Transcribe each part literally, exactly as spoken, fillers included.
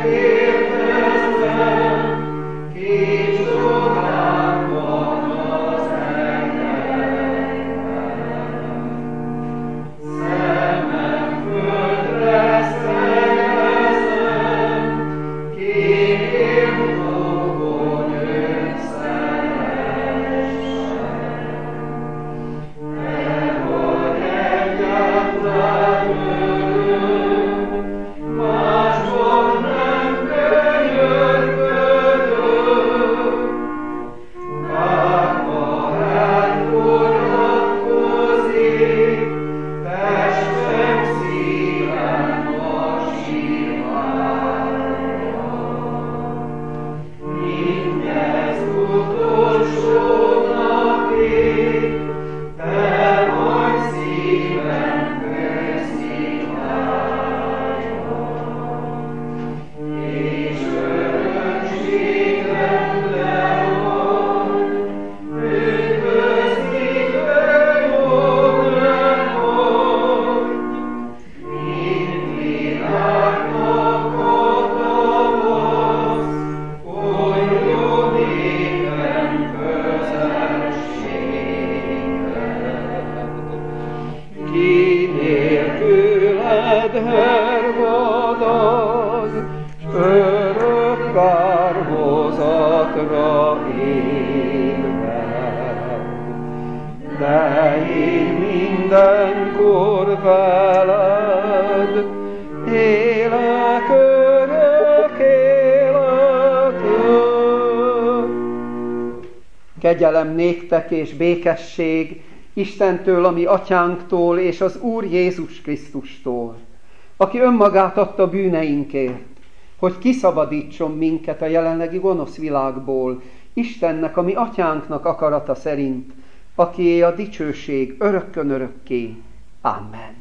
Kegyelem néktek és békesség Istentől, a mi atyánktól, és az Úr Jézus Krisztustól, aki önmagát adta bűneinkért, hogy kiszabadítson minket a jelenlegi gonosz világból, Istennek, a mi atyánknak akarata szerint, akié a dicsőség örökkön örökké. Amen.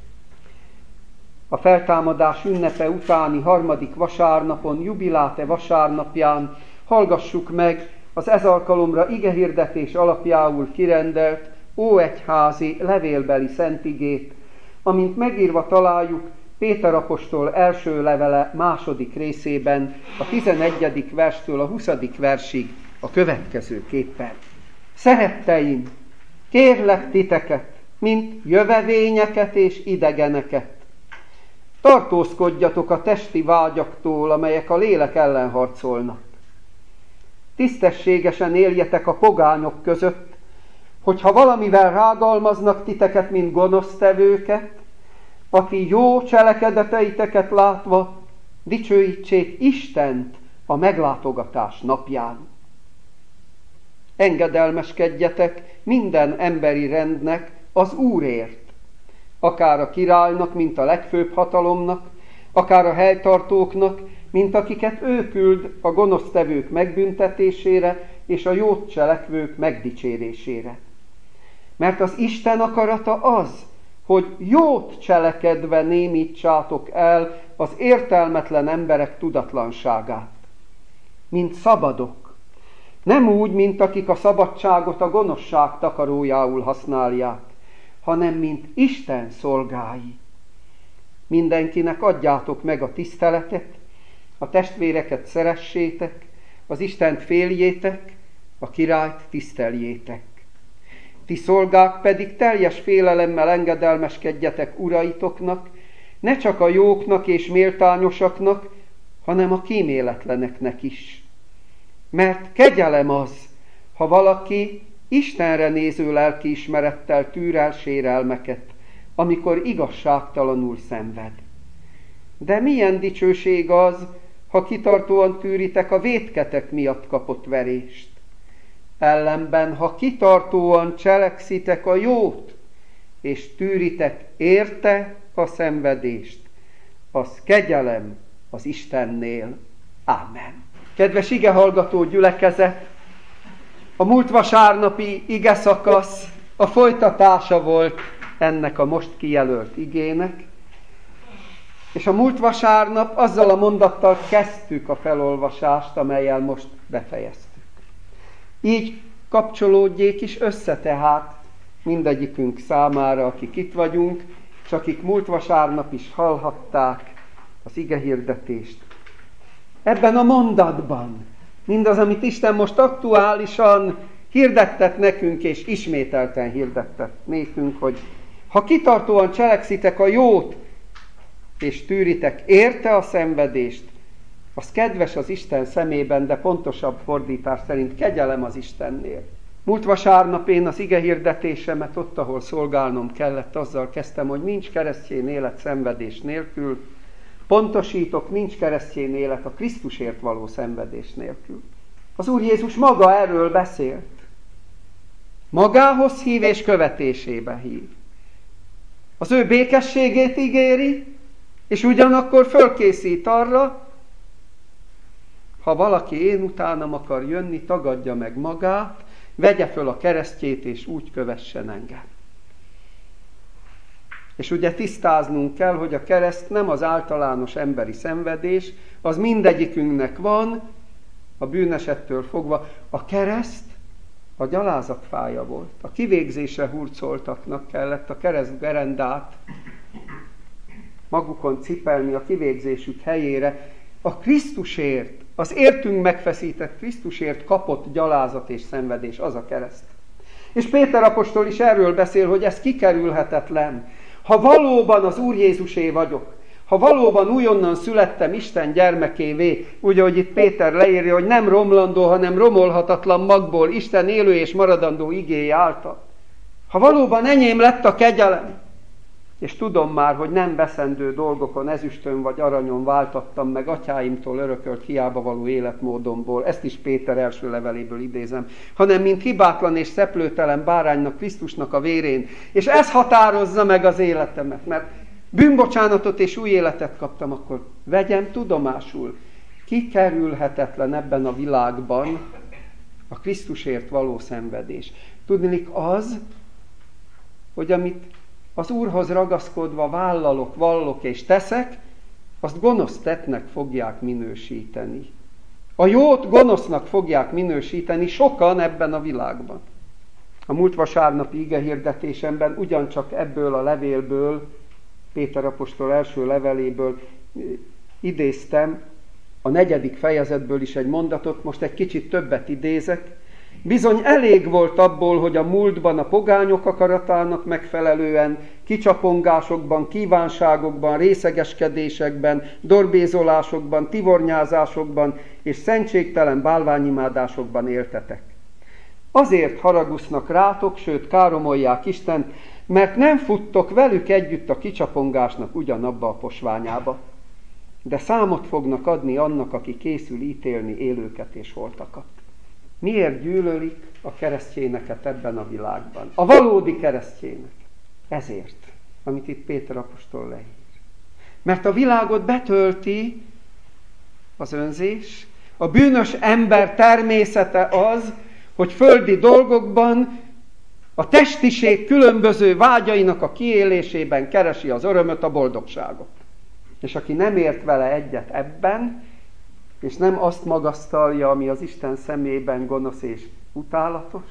A feltámadás ünnepe utáni harmadik vasárnapon, jubiláte vasárnapján hallgassuk meg az ez alkalomra igehirdetés alapjául kirendelt óegyházi levélbeli szentigét, amint megírva találjuk Péter apostol első levele második részében, a tizenegyedik verstől a huszadik versig a következőképpen. Szeretteim, kérlek titeket, mint jövevényeket és idegeneket, tartózkodjatok a testi vágyaktól, amelyek a lélek ellen harcolnak. Tisztességesen éljetek a pogányok között, hogyha valamivel rágalmaznak titeket, mint gonosztevőket, aki jó cselekedeteiteket látva dicsőítsék Istent a meglátogatás napján. Engedelmeskedjetek minden emberi rendnek az Úrért, akár a királynak, mint a legfőbb hatalomnak, akár a helytartóknak, mint akiket ő küld a gonosztevők megbüntetésére és a jót cselekvők megdicsérésére. Mert az Isten akarata az, hogy jót cselekedve némítsátok el az értelmetlen emberek tudatlanságát, mint szabadok, nem úgy, mint akik a szabadságot a gonoszság takarójául használják, hanem mint Isten szolgái. Mindenkinek adjátok meg a tiszteletet, a testvéreket szeressétek, az Istent féljétek, a királyt tiszteljétek. Ti szolgák pedig teljes félelemmel engedelmeskedjetek uraitoknak, ne csak a jóknak és méltányosaknak, hanem a kíméletleneknek is. Mert kegyelem az, ha valaki Istenre néző lelkiismerettel tűr el sérelmeket, amikor igazságtalanul szenved. De milyen dicsőség az, ha kitartóan tűritek a vétketek miatt kapott verést. Ellenben, ha kitartóan cselekszitek a jót, és tűritek érte a szenvedést, az kegyelem az Istennél. Ámen. Kedves igehallgató gyülekezet, a múlt vasárnapi igeszakasz a folytatása volt ennek a most kijelölt igének, és a múlt vasárnap azzal a mondattal kezdtük a felolvasást, amellyel most befejeztük. Így kapcsolódjék is össze tehát mindegyikünk számára, akik itt vagyunk, és akik múlt vasárnap is hallhatták az igehirdetést. ebben a mondatban. Mindaz, amit Isten most aktuálisan hirdettet nekünk, és ismételten hirdettet nékünk, hogy ha kitartóan cselekszitek a jót, és tűritek érte a szenvedést, az kedves az Isten szemében, de pontosabb fordítás szerint kegyelem az Istennél. Múlt vasárnap én az ige hirdetésemet ott, ahol szolgálnom kellett, azzal kezdtem, hogy nincs keresztény élet szenvedés nélkül. Pontosítok, nincs keresztény élet a Krisztusért való szenvedés nélkül. Az Úr Jézus maga erről beszélt. Magához hív és követésébe hív. Az ő békességét ígéri, és ugyanakkor fölkészít arra, ha valaki én utánam akar jönni, tagadja meg magát, vegye föl a keresztjét, és úgy kövessen engem. És ugye tisztáznunk kell, hogy a kereszt nem az általános emberi szenvedés, az mindegyikünknek van, a bűnesettől fogva. A kereszt a gyalázat fája volt. A kivégzésre hurcoltaknak kellett a keresztgerendát magukon cipelni a kivégzésük helyére. A Krisztusért, az értünk megfeszített Krisztusért kapott gyalázat és szenvedés, az a kereszt. És Péter apostol is erről beszél, hogy ez kikerülhetetlen. Ha valóban az Úr Jézusé vagyok, ha valóban újonnan születtem Isten gyermekévé, úgy, ahogy itt Péter leírja, hogy nem romlandó, hanem romolhatatlan magból, Isten élő és maradandó igéje által. Ha valóban enyém lett a kegyelem, és tudom már, hogy nem veszendő dolgokon, ezüstön vagy aranyon váltattam meg atyáimtól örökölt hiába való életmódomból, ezt is Péter első leveléből idézem, hanem mint hibátlan és szeplőtelen báránynak, Krisztusnak a vérén. És ez határozza meg az életemet, mert bűnbocsánatot és új életet kaptam, akkor vegyem tudomásul, kikerülhetetlen ebben a világban a Krisztusért való szenvedés. Tudniillik az, hogy amit az Úrhoz ragaszkodva vállalok, vallok és teszek, azt gonosz tettnek fogják minősíteni. A jót gonosznak fogják minősíteni sokan ebben a világban. A múlt vasárnapi igehirdetésemben ugyancsak ebből a levélből, Péter apostol első leveléből idéztem, a negyedik fejezetből is egy mondatot, most egy kicsit többet idézek. Bizony elég volt abból, hogy a múltban a pogányok akaratának megfelelően, kicsapongásokban, kívánságokban, részegeskedésekben, dorbézolásokban, tivornyázásokban és szentségtelen bálványimádásokban éltetek. Azért haragusznak rátok, sőt káromolják Istent, mert nem futtok velük együtt a kicsapongásnak ugyanabba a posványába, de számot fognak adni annak, aki készül ítélni élőket és holtakat. Miért gyűlölik a keresztényeket ebben a világban? A valódi keresztények. Ezért, amit itt Péter apostol leír. Mert a világot betölti az önzés, a bűnös ember természete az, hogy földi dolgokban, a testiség különböző vágyainak a kiélésében keresi az örömöt, a boldogságot. És aki nem ért vele egyet ebben, és nem azt magasztalja, ami az Isten szemében gonosz és utálatos,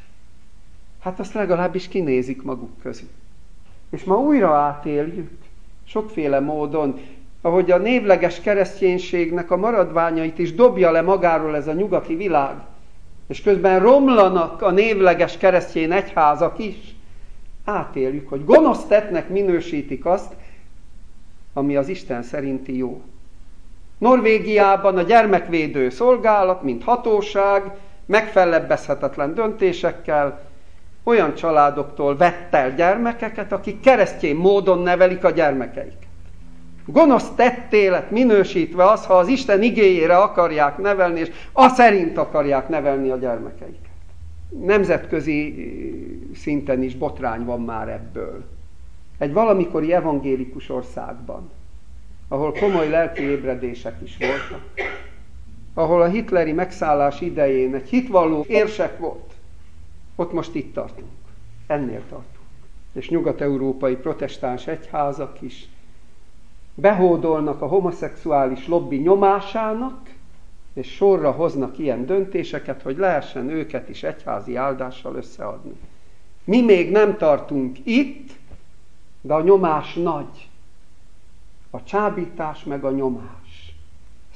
hát azt legalábbis kinézik maguk közül. És ma újra átéljük, sokféle módon, ahogy a névleges kereszténységnek a maradványait is dobja le magáról ez a nyugati világ, és közben romlanak a névleges keresztény egyházak is, átéljük, hogy gonosz tettnek minősítik azt, ami az Isten szerinti jó. Norvégiában a gyermekvédő szolgálat, mint hatóság, megfellebbezhetetlen döntésekkel olyan családoktól vett el gyermekeket, akik keresztény módon nevelik a gyermekeiket. Gonosz tettélet minősítve az, ha az Isten igéjére akarják nevelni, és az szerint akarják nevelni a gyermekeiket. Nemzetközi szinten is botrány van már ebből. Egy valamikori evangélikus országban, ahol komoly lelki ébredések is voltak, ahol a hitleri megszállás idején egy hitvalló érsek volt, ott most itt tartunk, ennél tartunk. És nyugat-európai protestáns egyházak is behódolnak a homoszexuális lobby nyomásának, és sorra hoznak ilyen döntéseket, hogy lehessen őket is egyházi áldással összeadni. Mi még nem tartunk itt, de a nyomás nagy. A csábítás meg a nyomás.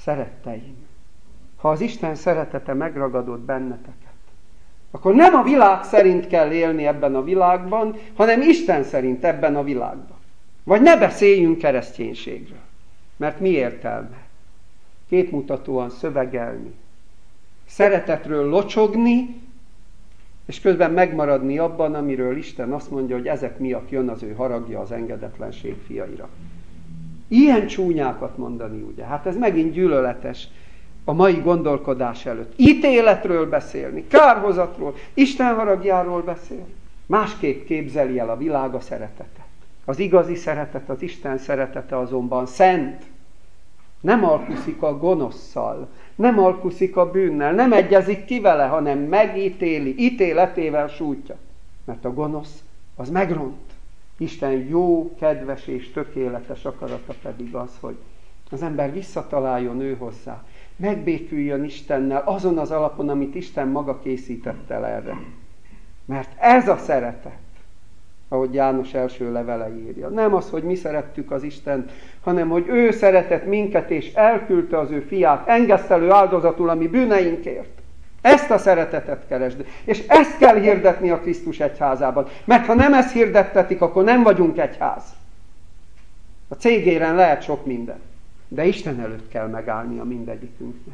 Szeretteim, ha az Isten szeretete megragadott benneteket, akkor nem a világ szerint kell élni ebben a világban, hanem Isten szerint ebben a világban. Vagy ne beszéljünk kereszténységről, mert mi értelme? Képmutatóan szövegelni, szeretetről locsogni, és közben megmaradni abban, amiről Isten azt mondja, hogy ezek miatt jön az ő haragja az engedetlenség fiaira. Ilyen csúnyákat mondani, ugye? Hát ez megint gyűlöletes a mai gondolkodás előtt. Ítéletről beszélni, kárhozatról, Isten haragjáról beszélni. Másképp képzeli el a világ a szeretetet. Az igazi szeretet, az Isten szeretete azonban szent. Nem alkuszik a gonosszal, nem alkuszik a bűnnel, nem egyezik ki vele, hanem megítéli, ítéletével sújtja. Mert a gonosz az megront. Isten jó, kedves és tökéletes akarata pedig az, hogy az ember visszataláljon ő hozzá, megbéküljön Istennel azon az alapon, amit Isten maga készített el erre. Mert ez a szeretet, ahogy János első levele írja. Nem az, hogy mi szerettük az Istent, hanem hogy ő szeretett minket, és elküldte az ő fiát engesztelő áldozatul a mi bűneinkért. Ezt a szeretetet keresd. És ezt kell hirdetni a Krisztus egyházában. Mert ha nem ezt hirdettetik, akkor nem vagyunk egyház. A cégéren lehet sok minden. De Isten előtt kell megállnia mindegyikünknek.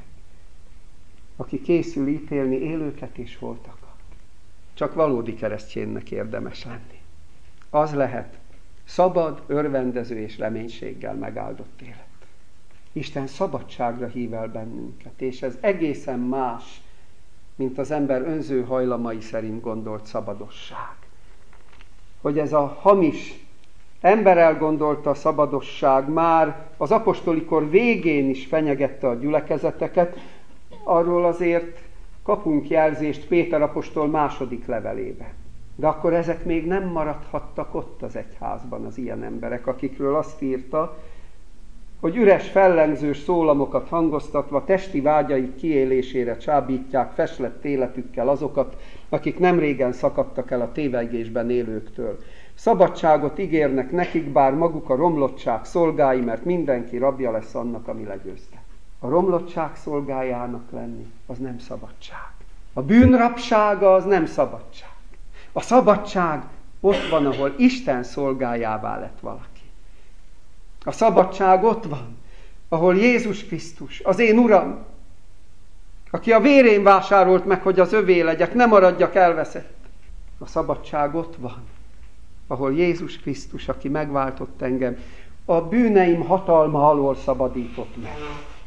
Aki készül ítélni élőket és holtakat. Csak valódi kereszténynek érdemes lenni. Az lehet szabad, örvendező és reménységgel megáldott élet. Isten szabadságra hív el bennünket, és ez egészen más, mint az ember önző hajlamai szerint gondolt szabadosság. Hogy ez a hamis, ember elgondolta szabadosság már az apostoli kor végén is fenyegette a gyülekezeteket, arról azért kapunk jelzést Péter apostol második levelébe. De akkor ezek még nem maradhattak ott az egyházban, az ilyen emberek, akikről azt írta, hogy üres fellengzős szólamokat hangoztatva testi vágyaik kiélésére csábítják feslett életükkel azokat, akik nem régen szakadtak el a tévegésben élőktől. Szabadságot ígérnek nekik, bár maguk a romlottság szolgái, mert mindenki rabja lesz annak, ami legyőzte. A romlottság szolgájának lenni, az nem szabadság. A bűnrabsága az nem szabadság. A szabadság ott van, ahol Isten szolgájává lett valaki. A szabadság ott van, ahol Jézus Krisztus, az én Uram, aki a vérén vásárolt meg, hogy az övé legyek, ne maradjak elveszett. A szabadság ott van, ahol Jézus Krisztus, aki megváltott engem, a bűneim hatalma alól szabadított meg.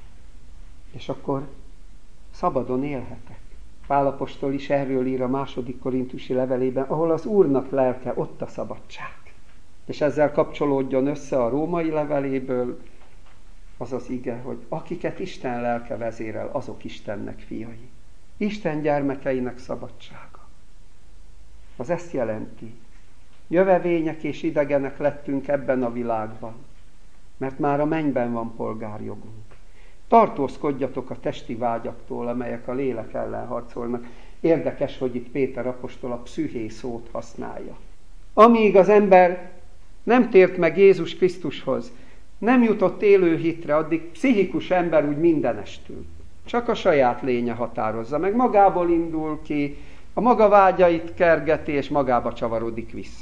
És akkor szabadon élhetek. Pál apostol is erről ír a második korintusi levelében, ahol az Úrnak lelke, ott a szabadság. És ezzel kapcsolódjon össze a római leveléből az az ige, hogy akiket Isten lelke vezérel, azok Istennek fiai. Isten gyermekeinek szabadsága. Az ezt jelenti. Jövevények és idegenek lettünk ebben a világban, mert már a mennyben van polgárjogunk. Tartózkodjatok a testi vágyaktól, amelyek a lélek ellen harcolnak. Érdekes, hogy itt Péter apostol a pszüché szót használja. Amíg az ember nem tért meg Jézus Krisztushoz, nem jutott élő hitre, addig pszichikus ember úgy mindenestül. Csak a saját lénye határozza meg, magából indul ki, a maga vágyait kergeti, és magába csavarodik vissza.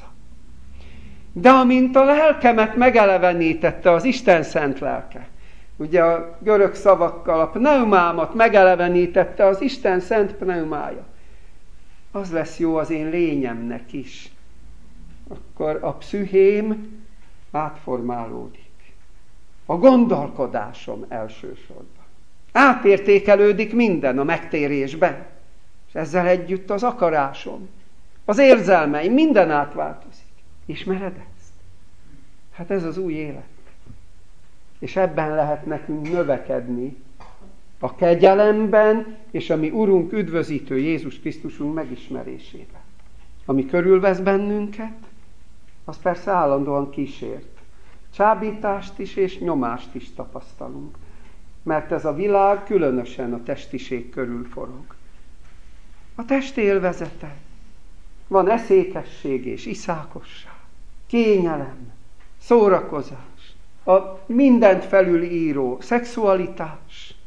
De amint a lelkemet megelevenítette az Isten szent lelke, ugye a görög szavakkal a pneumámat megelevenítette az Isten szent pneumája, az lesz jó az én lényemnek is. Akkor a pszüchém átformálódik. A gondolkodásom elsősorban. Átértékelődik minden a megtérésben. És ezzel együtt az akarásom, az érzelmeim, minden átváltozik. Ismered ezt? Hát ez az új élet. És ebben lehet nekünk növekedni a kegyelemben, és a mi Urunk, üdvözítő Jézus Krisztusunk megismerésében. Ami körülvesz bennünket, az persze állandóan kísért. Csábítást is és nyomást is tapasztalunk. Mert ez a világ különösen a testiség körül forog. A test élvezete. Van eszékesség és iszákosság, kényelem, szórakozás, a mindent felülíró szexualitás,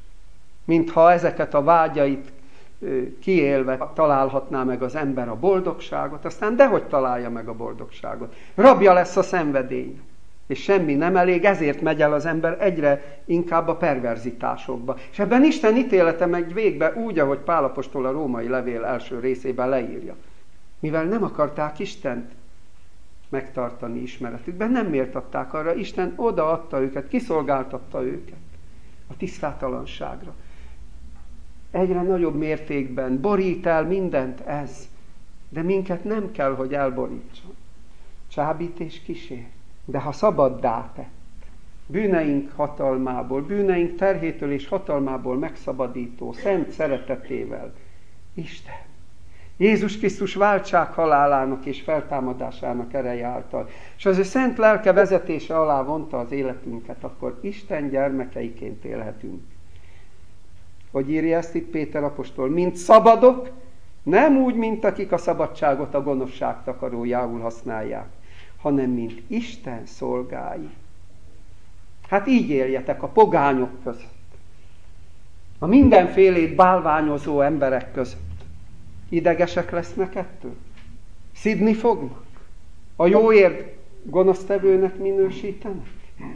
mintha ezeket a vágyait kiélve találhatná meg az ember a boldogságot, aztán dehogy találja meg a boldogságot. Rabja lesz a szenvedély, és semmi nem elég, ezért megy el az ember egyre inkább a perverzitásokba. És ebben Isten ítélete megy végbe úgy, ahogy Pál apostol a római levél első részében leírja. Mivel nem akarták Istent megtartani ismeretükben, nem méltatták arra, Isten odaadta őket, kiszolgáltatta őket a tisztátalanságra. Egyre nagyobb mértékben borít el mindent ez, de minket nem kell, hogy elborítson. Csábít és kísér, de ha szabaddá tett, bűneink hatalmából, bűneink terhétől és hatalmából megszabadító, szent szeretetével, Isten, Jézus Krisztus váltság halálának és feltámadásának ereje által, és az ő szent lelke vezetése alá vonta az életünket, akkor Isten gyermekeiként élhetünk. Hogy írja ezt itt Péter apostol? Mint szabadok, nem úgy, mint akik a szabadságot a gonoszság takarójául használják, hanem mint Isten szolgái. Hát így éljetek a pogányok között, a mindenfélét bálványozó emberek között. Idegesek lesznek ettől? Szidni fognak? A jóért gonosztevőnek minősítenek?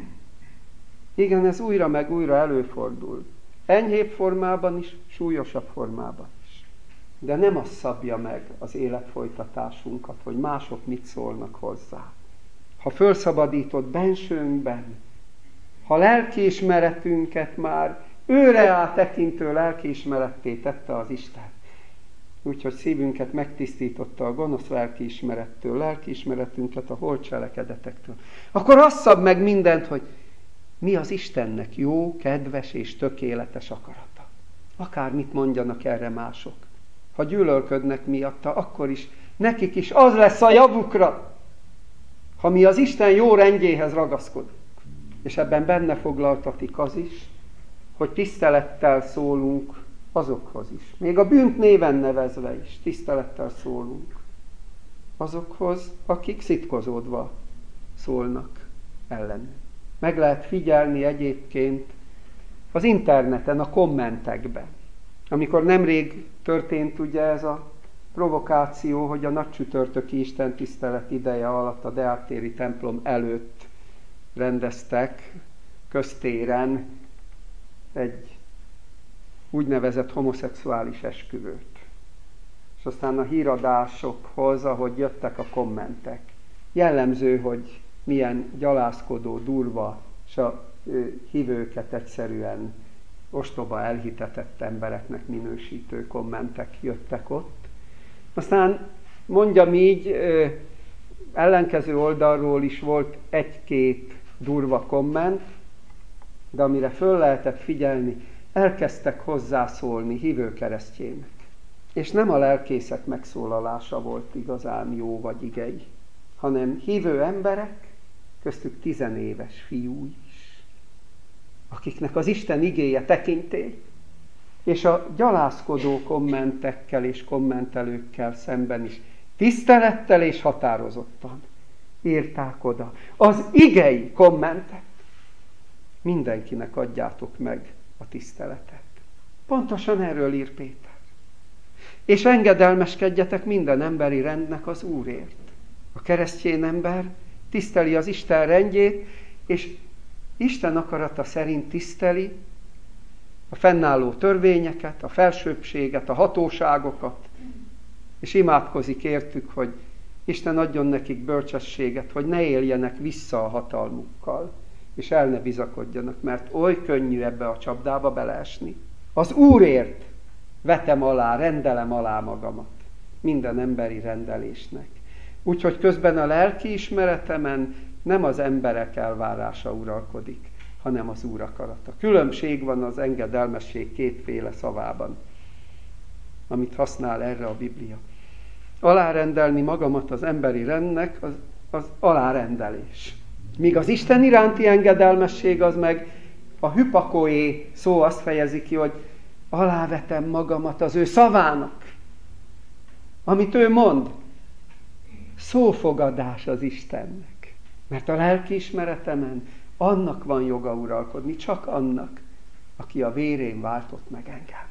Igen, ez újra meg újra előfordul. Enyhébb formában is, súlyosabb formában is. De nem az szabja meg az életfolytatásunkat, hogy mások mit szólnak hozzá. Ha fölszabadított bensőnkben, ha lelkiismeretünket már őre áttekintő lelkiismeretté tette az Isten, úgyhogy szívünket megtisztította a gonosz lelkiismerettől, lelkiismeretünket a holt cselekedetektől, akkor azt szab meg mindent, hogy mi az Istennek jó, kedves és tökéletes akarata. Akármit mondjanak erre mások. Ha gyűlölködnek miatta, akkor is nekik is az lesz a javukra, ha mi az Isten jó rendjéhez ragaszkodunk. És ebben benne foglaltatik az is, hogy tisztelettel szólunk azokhoz is. Még a bűnt néven nevezve is tisztelettel szólunk azokhoz, akik szitkozódva szólnak ellenünk. Meg lehet figyelni egyébként az interneten, a kommentekben. Amikor nemrég történt ugye ez a provokáció, hogy a nagycsütörtöki istentisztelet ideje alatt a Deák téri templom előtt rendeztek köztéren egy úgynevezett homoszexuális esküvőt. És aztán a híradásokhoz, ahogy jöttek a kommentek, jellemző, hogy milyen gyalázkodó, durva, és a hívőket egyszerűen ostoba, elhitetett embereknek minősítő kommentek jöttek ott. Aztán mondjam így, ellenkező oldalról is volt egy-két durva komment, de amire föl lehetett figyelni, elkezdtek hozzászólni hívő keresztjének. És nem a lelkészek megszólalása volt igazán jó vagy igei, hanem hívő emberek, köztük tizenéves fiú is, akiknek az Isten igéje tekintély, és a gyalázkodó kommentekkel és kommentelőkkel szemben is tisztelettel és határozottan írták oda az igei kommentet. Mindenkinek adjátok meg a tiszteletet. Pontosan erről ír Péter. És engedelmeskedjetek minden emberi rendnek az Úrért. A keresztény ember tiszteli az Isten rendjét, és Isten akarata szerint tiszteli a fennálló törvényeket, a felsőbbséget, a hatóságokat, és imádkozik értük, hogy Isten adjon nekik bölcsességet, hogy ne éljenek vissza a hatalmukkal, és el ne bizakodjanak, mert oly könnyű ebbe a csapdába beleesni. Az Úrért vetem alá, rendelem alá magamat minden emberi rendelésnek. Úgyhogy közben a lelki ismeretemen nem az emberek elvárása uralkodik, hanem az Úr akarata. Különbség van az engedelmesség kétféle szavában, amit használ erre a Biblia. Alárendelni magamat az emberi rendnek, az, az alárendelés. Míg az Isten iránti engedelmesség az meg a hypakoé szó azt fejezi ki, hogy alávetem magamat az ő szavának. Amit ő mond, szófogadás az Istennek. Mert a lelkiismeretemen annak van joga uralkodni, csak annak, aki a vérén váltott meg engem.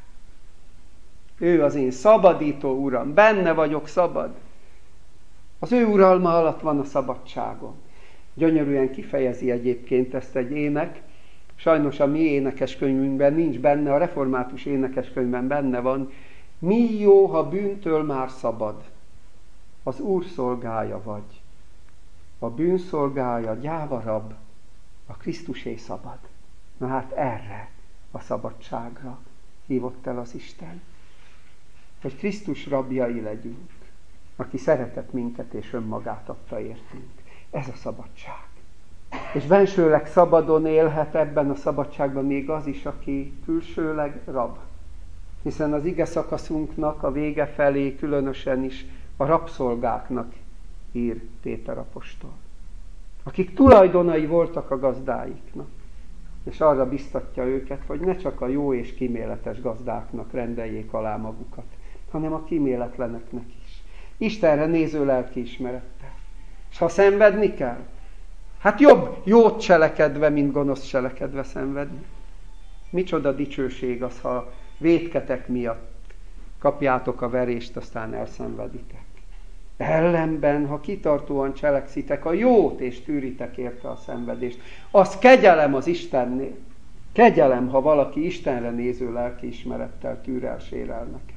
Ő az én szabadító uram, benne vagyok szabad. Az ő uralma alatt van a szabadságom. Gyönyörűen kifejezi egyébként ezt egy ének. Sajnos a mi énekeskönyvünkben nincs benne, a református énekeskönyvben benne van. Mi jó, ha bűntől már szabad, az Úr szolgája vagy. A bűnszolgája, gyáva rab, a Krisztusé szabad. Na hát erre a szabadságra hívott el az Isten. Hogy Krisztus rabjai legyünk, aki szeretett minket és önmagát adta értünk. Ez a szabadság. És bensőleg szabadon élhet ebben a szabadságban még az is, aki külsőleg rab. Hiszen az ige szakaszunknak a vége felé különösen is a rabszolgáknak ír Péter apostol. Akik tulajdonai voltak a gazdáiknak. És arra biztatja őket, hogy ne csak a jó és kíméletes gazdáknak rendeljék alá magukat, hanem a kíméletleneknek is. Istenre néző lelkiismerettel. És ha szenvedni kell, hát jobb jót cselekedve, mint gonosz cselekedve szenvedni. Micsoda dicsőség az, ha vétketek miatt kapjátok a verést, aztán elszenveditek. Ellenben, ha kitartóan cselekszitek a jót, és tűritek érte a szenvedést, az kegyelem az Istennél. Kegyelem, ha valaki Istenre néző lelkiismerettel tűr el sérelmeket.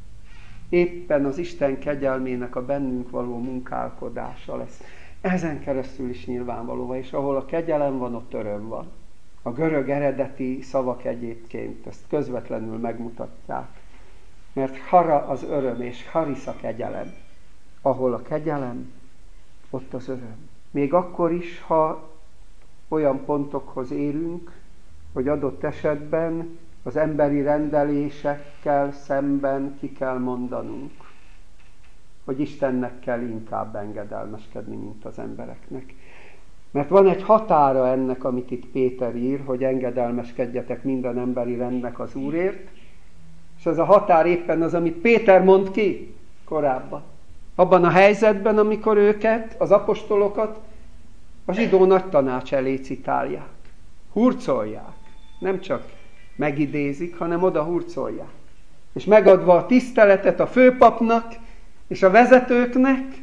Éppen az Isten kegyelmének a bennünk való munkálkodása lesz. Ezen keresztül is nyilvánvaló, és ahol a kegyelem van, ott öröm van. A görög eredeti szavak egyébként ezt közvetlenül megmutatják. Mert hara az öröm, és haris a kegyelem. Ahol a kegyelem, ott az öröm. Még akkor is, ha olyan pontokhoz érünk, hogy adott esetben az emberi rendelésekkel szemben ki kell mondanunk, hogy Istennek kell inkább engedelmeskedni, mint az embereknek. Mert van egy határa ennek, amit itt Péter ír, hogy engedelmeskedjetek minden emberi rendnek az Úrért, és ez a határ éppen az, amit Péter mond ki korábban. Abban a helyzetben, amikor őket, az apostolokat a zsidó nagy tanács elé citálják. Hurcolják. Nem csak megidézik, hanem oda hurcolják. És megadva a tiszteletet a főpapnak és a vezetőknek,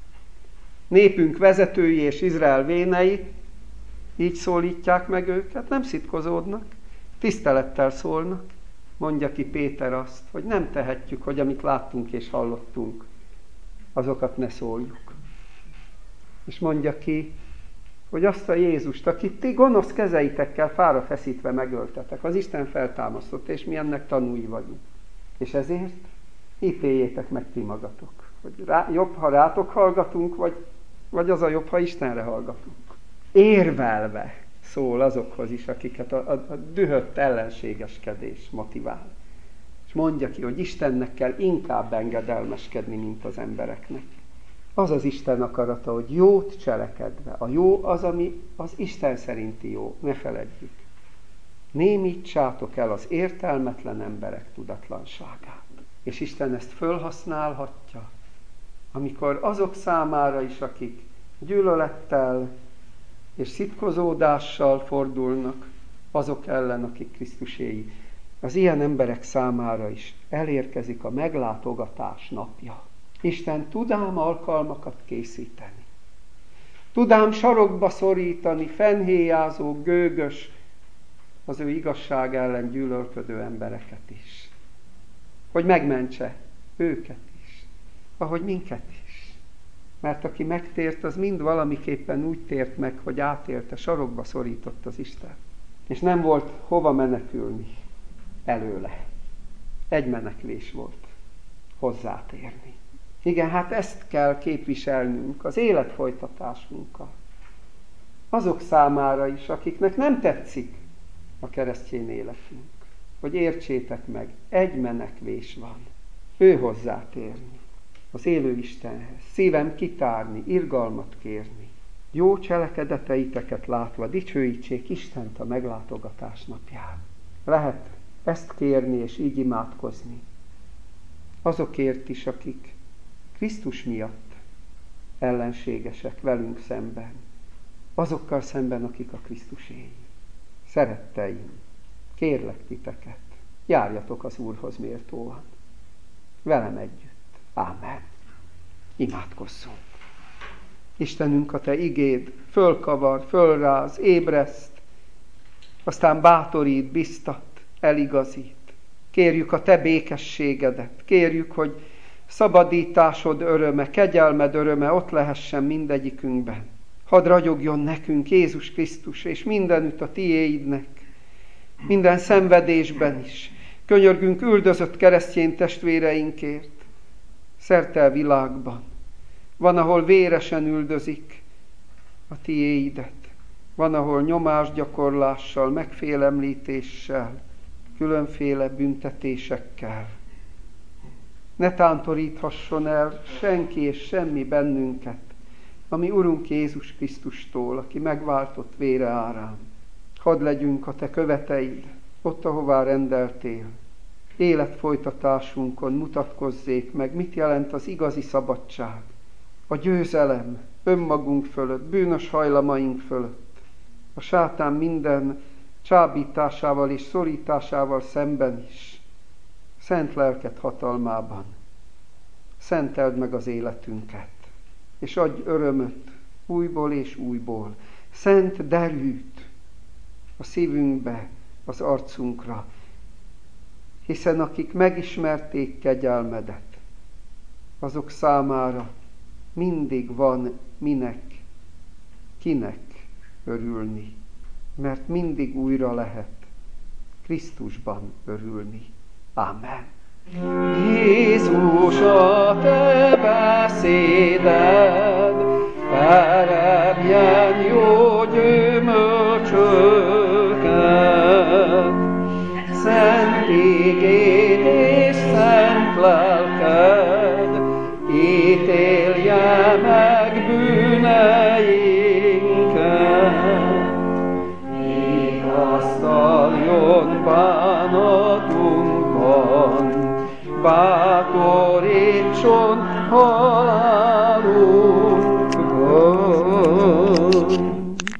népünk vezetői és Izrael vénei, így szólítják meg őket, nem szitkozódnak, tisztelettel szólnak. Mondja ki Péter azt, hogy nem tehetjük, hogy amit láttunk és hallottunk, azokat ne szóljuk. És mondja ki, hogy azt a Jézust, akit ti gonosz kezeitekkel fára feszítve megöltetek, az Isten feltámasztott, és mi ennek tanúi vagyunk. És ezért ítéljétek meg ti magatok. Hogy rá, jobb, ha rátok hallgatunk, vagy, vagy az a jobb, ha Istenre hallgatunk. Érvelve szól azokhoz is, akiket a, a, a dühött ellenségeskedés motivál. És mondja ki, hogy Istennek kell inkább engedelmeskedni, mint az embereknek. Az az Isten akarata, hogy jót cselekedve. A jó az, ami az Isten szerinti jó. Ne feledjük. Némítsátok el az értelmetlen emberek tudatlanságát. És Isten ezt fölhasználhatja, amikor azok számára is, akik gyűlölettel és szitkozódással fordulnak, azok ellen, akik Krisztuséi. Az ilyen emberek számára is elérkezik a meglátogatás napja. Isten tudám alkalmakat készíteni. Tudám sarokba szorítani fennhéjázó, gőgös, az ő igazság ellen gyűlölködő embereket is. Hogy megmentse őket is, ahogy minket is. Mert aki megtért, az mind valamiképpen úgy tért meg, hogy átélte, sarokba szorított az Isten. És nem volt hova menekülni előle. Egy menekvés volt, hozzátérni. Igen, hát ezt kell képviselnünk az életfolytatásunkkal. Azok számára is, akiknek nem tetszik a keresztény életünk. Hogy értsétek meg, egy menekvés van. Ő hozzátérni, az élő Istenhez. Szívem kitárni, irgalmat kérni. Jó cselekedeteiteket látva dicsőítsék Istent a meglátogatás napján. Lehet ezt kérni és így imádkozni. Azokért is, akik Krisztus miatt ellenségesek velünk szemben. Azokkal szemben, akik a Krisztuséi. Szeretteim, kérlek titeket, járjatok az Úrhoz méltóan. Velem együtt. Ámen. Imádkozzunk. Istenünk, a Te igéd fölkavar, fölráz, ébreszt, aztán bátorít, biztat, eligazít. Kérjük a Te békességedet, kérjük, hogy szabadításod öröme, kegyelmed öröme ott lehessen mindegyikünkben. Hadd ragyogjon nekünk Jézus Krisztus, és mindenütt a Tiéidnek, minden szenvedésben is. Könyörgünk üldözött keresztény testvéreinkért, szerte a világban. Van, ahol véresen üldözik a Tiéidet, van, ahol nyomásgyakorlással, megfélemlítéssel, különféle büntetésekkel. Ne tántoríthasson el senki és semmi bennünket, ami Urunk Jézus Krisztustól, aki megváltott vére árán. Hadd legyünk a Te követeid, ott, ahová rendeltél. Életfolytatásunkon mutatkozzék meg, mit jelent az igazi szabadság, a győzelem önmagunk fölött, bűnös hajlamaink fölött, a sátán minden csábításával és szorításával szemben is. Szent lelked hatalmában szenteld meg az életünket, és adj örömöt újból és újból, szent derűt a szívünkbe, az arcunkra, hiszen akik megismerték kegyelmedet, azok számára mindig van minek, kinek örülni, mert mindig újra lehet Krisztusban örülni. Amen. Jézus, a Te beszéded erebjen jó gyümölcsöket, szent igéd és szent lelked ítélje meg bűneinket, vigasztaljon bánatunkban, bánatunkban.